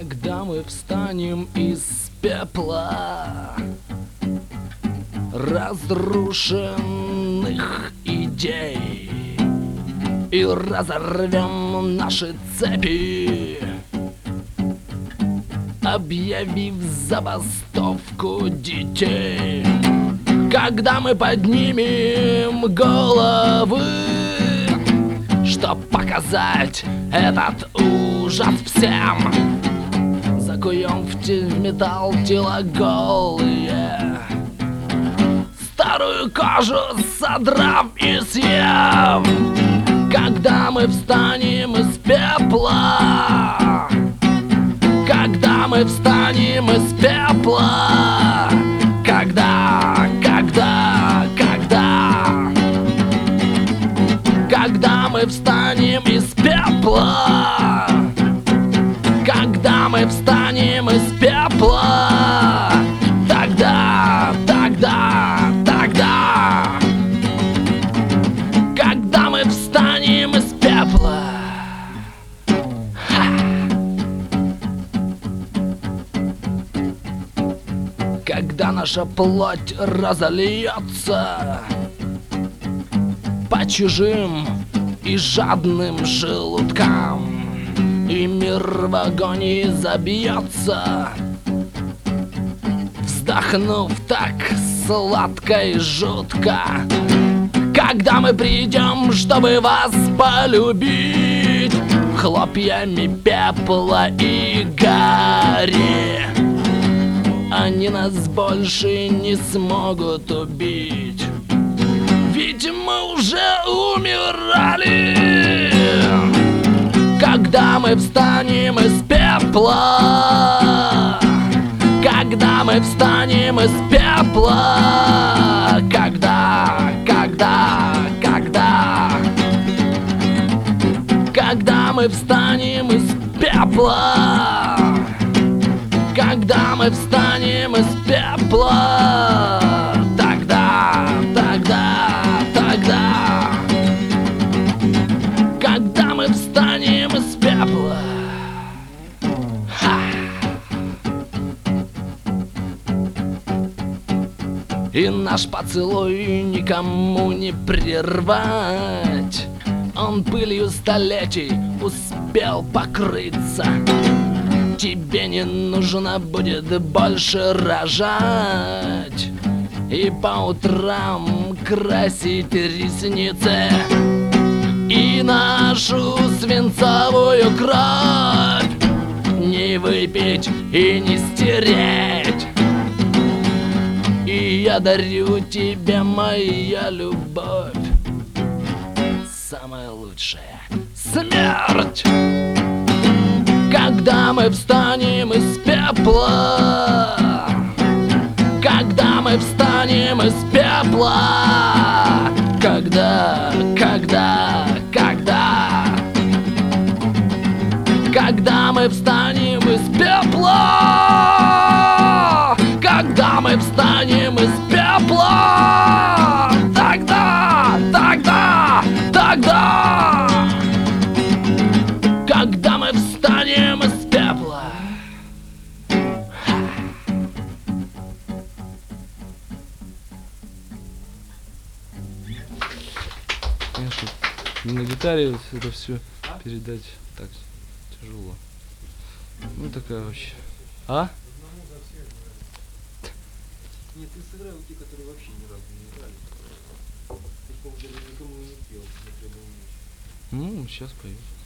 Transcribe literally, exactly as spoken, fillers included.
Когда мы встанем из пепла разрушенных идей и разорвем наши цепи, объявив забастовку детей. Когда мы поднимем головы, чтоб показать этот ужас всем, закуем в металл тела голые, старую кожу содрав и съем. Когда мы встанем из пепла, когда мы встанем из пепла, когда, когда, когда, когда мы встанем из пепла, когда мы встанем из пепла, тогда, тогда, тогда, когда мы встанем из пепла. Когда наша плоть разольется по чужим и жадным желудкам, и мир в агонии забьется, вздохнув так сладко и жутко. Когда мы придем, чтобы вас полюбить хлопьями пепла и гари, они нас больше не смогут убить, ведь мы уже умирали. Когда мы встанем из пепла, когда мы встанем из пепла, когда, когда, когда, когда мы встанем из пепла, когда мы встанем из пепла, тогда, тогда, тогда, когда мы встанем из пепла. Ха! И наш поцелуй никому не прервать, он пылью столетий успел покрыться. Тебе не нужно будет больше рожать и по утрам красить ресницы, и нашу свинцовую кровь не выпить и не стереть. И я дарю тебе, моя любовь, самая лучшая смерть. Когда мы встанем из пепла, когда мы встанем из пепла, когда, когда, когда, когда мы встанем из пепла, когда мы встанем из пепла, тогда, тогда, тогда, когда мы встанем из пепла. Конечно, на гитаре это все передать так тяжело. Ну такая вообще. А? Нет, ты сыграл те, которые вообще ни разу не играли. Ты, по-моему, даже никому не пел, не требовал ничего. Ну, сейчас пою.